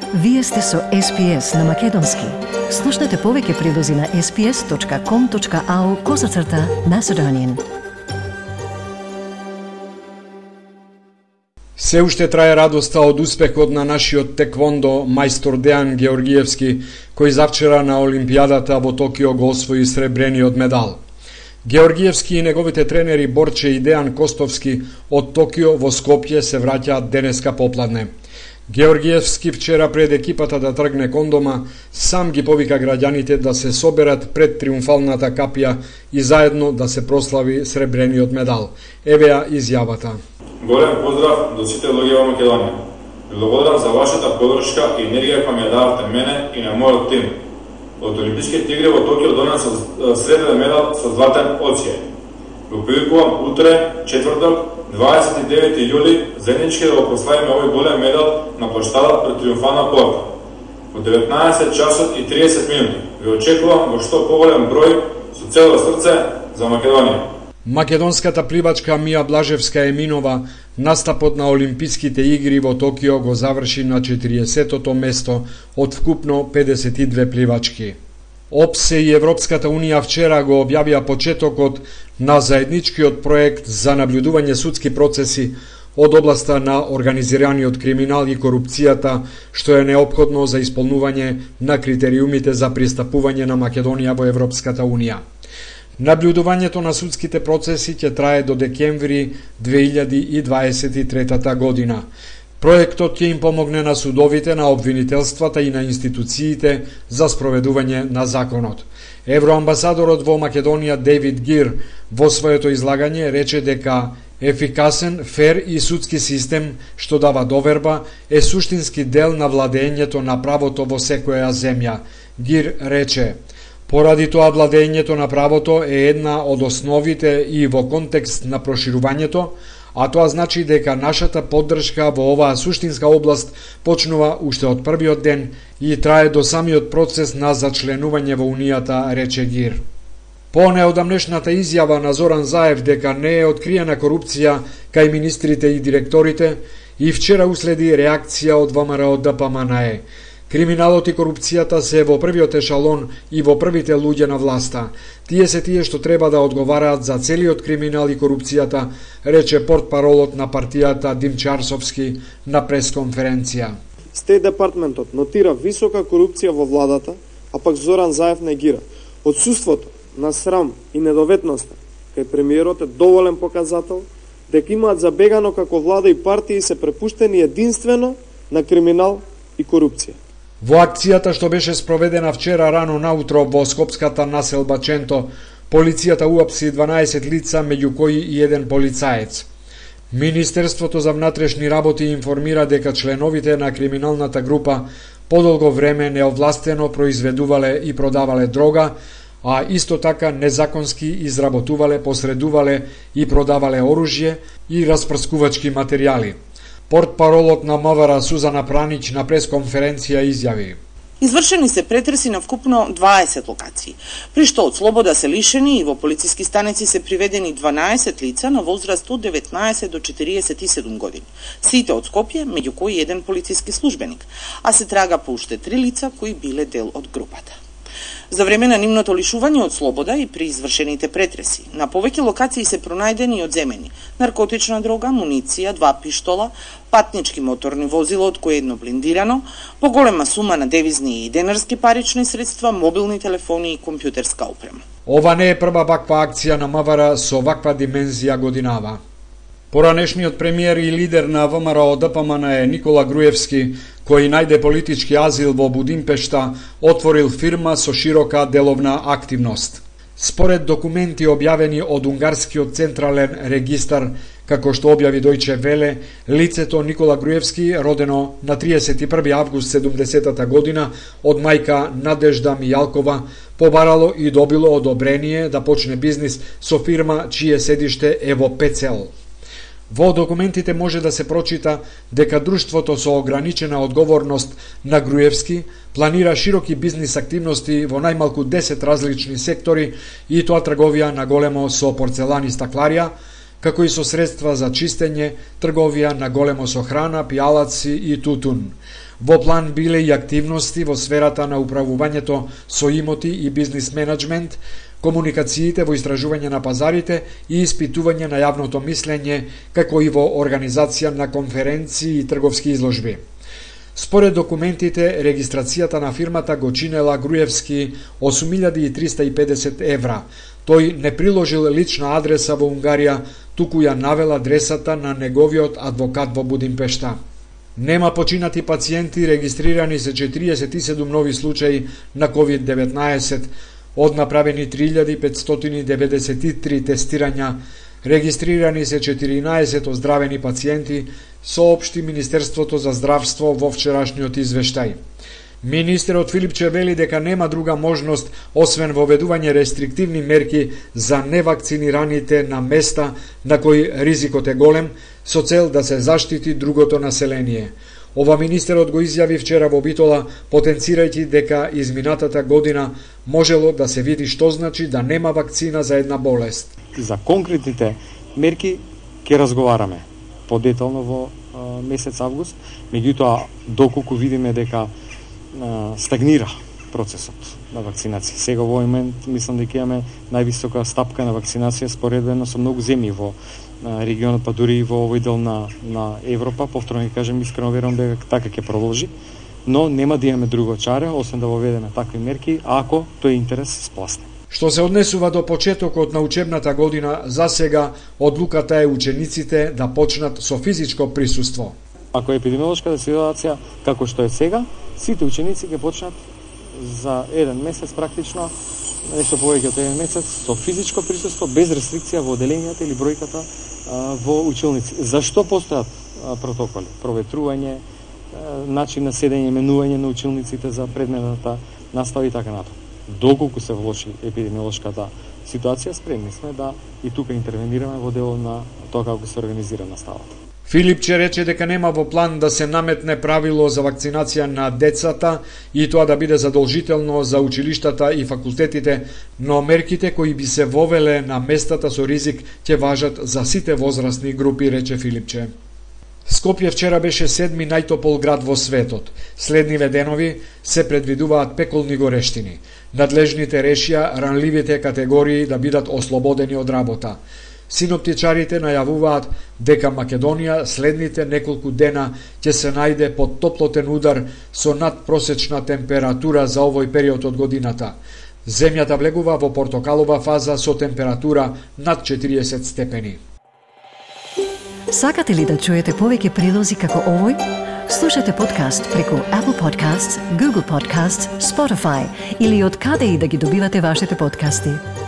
Вие сте со SPS на Македонски. Слушнете повеќе прилози на sps.com.au/Macedonian. Се уште трае радоста од успехот на нашиот теквондо мајстор Дејан Георгиевски, кој завчера на Олимпијадата во Токио го освои сребрениот медал. Георгиевски и неговите тренери Борче и Дејан Костовски од Токио во Скопје се враќаат денеска попладне. Георгиевски вчера пред екипата да тргне кон дома, сам ги повика граѓаните да се соберат пред триумфалната капија и заедно да се прослави сребрениот медал. Еве ја изјавата. Голем поздрав до сите луѓе во Македонија. Ви благодарам за вашата подршка и енергија која ми ја давате мене и на мојот тим. Од Олимписките игри во Токио донесов сребрен медал со златен оција. Го повикувам утре, четврток, 29 јули, заеднички да го прославиме овој голем медал на площада пред Триумфална порта. Во 19 часот и 30 минути ви очекувам во што поголем број со цело срце за Македонија. Македонската пливачка Мија Блажевска Еминова настапот на Олимписките игри во Токио го заврши на 40-тото место од вкупно 52 пливачки. ОПСЕ и Европската Унија вчера го објавија почетокот на заедничкиот проект за наблюдување судски процеси од областа на организираниот криминал и корупцијата, што е неопходно за исполнување на критериумите за пристапување на Македонија во Европската Унија. Наблюдувањето на судските процеси ќе трае до декември 2023 година. Проектот ќе им помогне на судовите, на обвинителствата и на институциите за спроведување на законот. Евроамбасадорот во Македонија Дейвид Гир во своето излагање рече дека ефикасен, фер и судски систем што дава доверба е суштински дел на владењето на правото во секоја земја. Гир рече: поради тоа владењето на правото е една од основите и во контекст на проширувањето, а тоа значи дека нашата поддршка во оваа суштинска област почнува уште од првиот ден и трае до самиот процес на зачленување во Унијата, рече Гир. По неодамнешната изјава на Зоран Заев дека не е откриена корупција кај министрите и директорите, и вчера уследи реакција од ВМРО ДПМНЕ. Криминалот и корупцијата се во првиот ешалон и во првите луѓе на власта. Тие се тие што треба да одговараат за целиот криминал и корупцијата, рече портпаролот на партијата Димчо Арсовски на пресконференција. Стејт департментот нотира висока корупција во владата, а пак Зоран Заев негира. Отсуството на срам и недоветноста кај премиерот е доволен показател дека имаат забегано како влада и партии се препуштени единствено на криминал и корупција. Во акцијата што беше спроведена вчера рано наутро во скопската населба Ченто, полицијата уапси 12 лица, меѓу кои и еден полицаец. Министерството за внатрешни работи информира дека членовите на криминалната група подолго време неовластено произведувале и продавале дрога, а исто така незаконски изработувале, посредувале и продавале оружје и распрскувачки материјали. Портпаролот на МВР Сузана Пранич на пресконференција изјави: Извршени се претреси на вкупно 20 локации, при што од слобода се лишени и во полициски станици се приведени 12 лица на возраст од 19 до 47 години. Сите од Скопје, меѓу кои еден полициски службеник, а се трага по уште 3 лица кои биле дел од групата. За време на нивното лишување од слобода и при извршените претреси, на повеќе локации се пронајдени и одземени наркотична дрога, муниција, 2 пиштола, патнички моторни возила, од кои едно блиндирано, поголема сума на девизни и денарски парични средства, мобилни телефони и компјутерска опрема. Ова не е прва ваква акција на МВР со ваква димензија годинава. Поранешниот премиер и лидер на ВМРО ДПМНЕ Никола Груевски, кој најде политички азил во Будимпешта, отворил фирма со широка деловна активност. Според документи објавени од Унгарскиот централен регистар, како што објави Дојче Веле, лицето Никола Груевски, родено на 31. август 70-та година од мајка Надежда Мијалкова, побарало и добило одобрение да почне бизнис со фирма чие седиште е во Пецел. Во документите може да се прочита дека друштвото со ограничена одговорност на Груевски планира широки бизнис активности во најмалку 10 различни сектори, и тоа трговија на големо со порцелан и стакларија, како и со средства за чистење, трговија на големо со храна, пијалаци и тутун. Во план биле и активности во сферата на управувањето со имоти и бизнис менеджмент, комуникациите во истражување на пазарите и испитување на јавното мислење, како и во организација на конференции и трговски изложби. Според документите, регистрацијата на фирмата го чинела Груевски 8.350 евра. Тој не приложил лична адреса во Унгарија, туку ја навел адресата на неговиот адвокат во Будимпешта. Нема починати пациенти, регистрирани се 47 нови случаи на COVID-19, од направени 3593 тестирања, регистрирани се 14 оздравени пациенти, соопшти Министерството за здравство во вчерашниот извештај. Министерот Филипче вели дека нема друга можност освен воведување рестриктивни мерки за невакцинираните на места на кои ризикот е голем, со цел да се заштити другото население. Ова министерот го изјави вчера во Битола, потенцирајќи дека изминатата година можело да се види што значи да нема вакцина за една болест. За конкретните мерки ќе разговараме подетално во месец август, меѓутоа доколку видиме дека стагнира процесот на вакцинација. Сега во момент мислам дека имаме највисока стапка на вакцинација споредено со многу земји во регионот, па дури и во овој дел на Европа. Повторно ќе кажем, искрено верувам дека така ќе продолжи, но нема да имаме друго чаре освен да воведеме такви мерки, ако тој интерес спласне. Што се однесува до почетокот на учебната година, за сега одлуката е учениците да почнат со физичко присуство. Ако епидемиолошката ситуација како што е сега, сите ученици ќе почнат за еден месец практично, нешто повеќе од еден месец, со физичко присуство, без рестрикција во оделенијата или бројката во училници. Зашто постојат протоколи? Проветрување, начин на седење, менување на училниците за предметната настава и така натаму. Доколку се влоши епидемиолошката ситуација, спремни сме да и тука интервенираме во делот на тоа како се организира наставата. Филипче рече дека нема во план да се наметне правило за вакцинација на децата и тоа да биде задолжително за училиштата и факултетите, но мерките кои би се вовеле на местата со ризик ќе важат за сите возрастни групи, рече Филипче. Скопје вчера беше 7ми најтопол град во светот. Следниве денови се предвидуваат пеколни горештини. Надлежните решија ранливите категории да бидат ослободени од работа. Синоптичарите најавуваат дека Македонија следните неколку дена ќе се најде под топлотен удар со надпросечна температура за овој период од годината. Земјата влегува во портокалова фаза со температура над 40 степени. Сакате ли да чуете повеќе прилози како овој? Слушате подкаст преку Apple Podcasts, Google Podcasts, Spotify или од каде и да ги добивате вашите подкасти.